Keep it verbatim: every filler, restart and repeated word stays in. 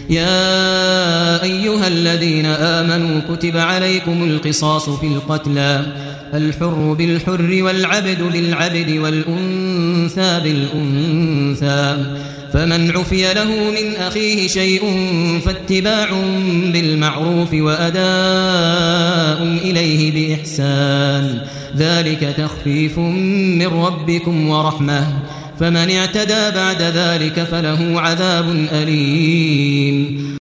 يا أيها الذين آمنوا كتب عليكم القصاص في القتلى الحر بالحر والعبد بالعبد والأنثى بالأنثى فمن عفي له من أخيه شيء فاتباع بالمعروف وأداء إليه بإحسان ذلك تخفيف من ربكم ورحمة فمن اعتدى بعد ذلك فله عذاب أليم.